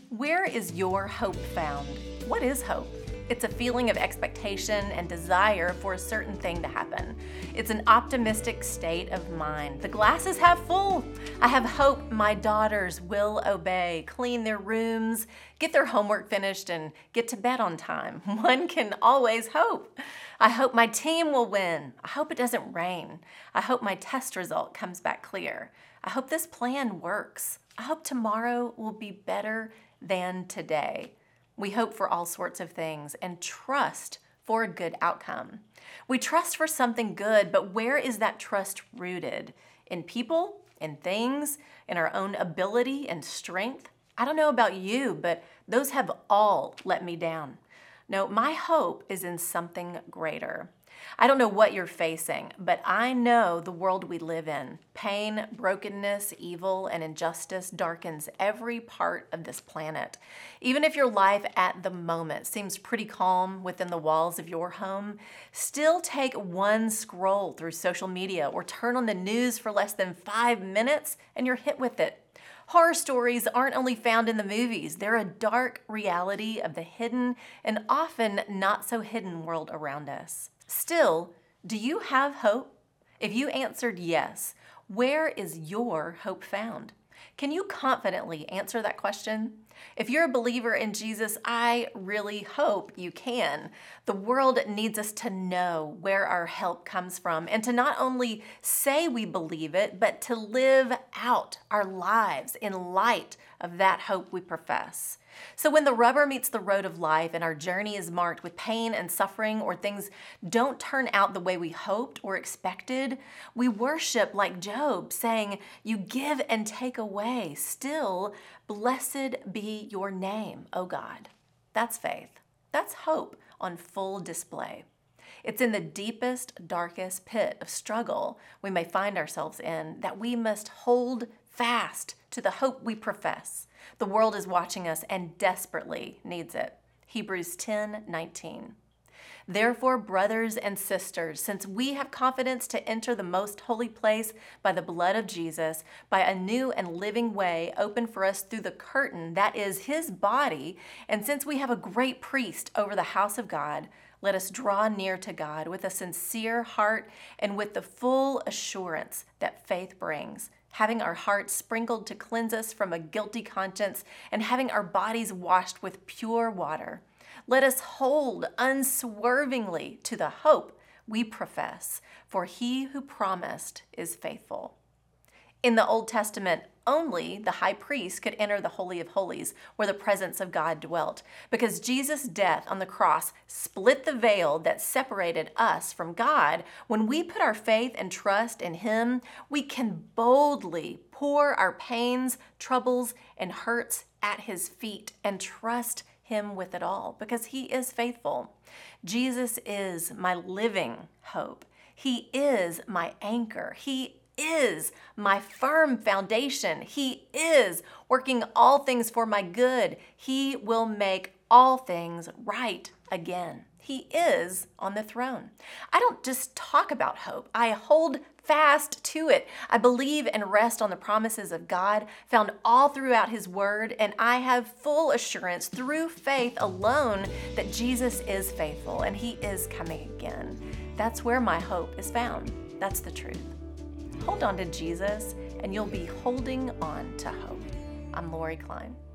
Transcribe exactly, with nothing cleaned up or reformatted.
Where is your hope found? What is hope? It's a feeling of expectation and desire for a certain thing to happen. It's an optimistic state of mind. The glass is half full. I have hope my daughters will obey, clean their rooms, get their homework finished, and get to bed on time. One can always hope. I hope my team will win. I hope it doesn't rain. I hope my test result comes back clear. I hope this plan works. I hope tomorrow will be better than today. We hope for all sorts of things and trust for a good outcome. We trust for something good, but where is that trust rooted? In people, in things, in our own ability and strength? I don't know about you, but those have all let me down. No, my hope is in something greater. I don't know what you're facing, but I know the world we live in. Pain, brokenness, evil, and injustice darkens every part of this planet. Even if your life at the moment seems pretty calm within the walls of your home, still take one scroll through social media or turn on the news for less than five minutes and you're hit with it. Horror stories aren't only found in the movies. They're a dark reality of the hidden and often not so hidden world around us. Still, do you have hope? If you answered yes, where is your hope found? Can you confidently answer that question? If you're a believer in Jesus, I really hope you can. The world needs us to know where our help comes from and to not only say we believe it, but to live out our lives in light of that hope we profess. So when the rubber meets the road of life and our journey is marked with pain and suffering, or things don't turn out the way we hoped or expected, we worship like Job, saying, "You give and take away. Still, blessed be your name, O God." That's faith. That's hope on full display. It's in the deepest, darkest pit of struggle we may find ourselves in that we must hold fast to the hope we profess. The world is watching us and desperately needs it. Hebrews ten nineteen. Therefore, brothers and sisters, since we have confidence to enter the most holy place by the blood of Jesus, by a new and living way open for us through the curtain that is his body, and since we have a great priest over the house of God, let us draw near to God with a sincere heart and with the full assurance that faith brings, having our hearts sprinkled to cleanse us from a guilty conscience and having our bodies washed with pure water. Let us hold unswervingly to the hope we profess, for he who promised is faithful. In the Old Testament, only the high priest could enter the Holy of Holies, where the presence of God dwelt, because Jesus' death on the cross split the veil that separated us from God. When we put our faith and trust in him, we can boldly pour our pains, troubles, and hurts at his feet and trust him with it all, because he is faithful. Jesus is my living hope. He is my anchor. He is my firm foundation. He is working all things for my good. He will make all things right again. He is on the throne. I don't just talk about hope. I hold fast to it. I believe and rest on the promises of God found all throughout his word, and I have full assurance through faith alone that Jesus is faithful and he is coming again. That's where my hope is found. That's the truth. Hold on to Jesus, and you'll be holding on to hope. I'm Lori Klein.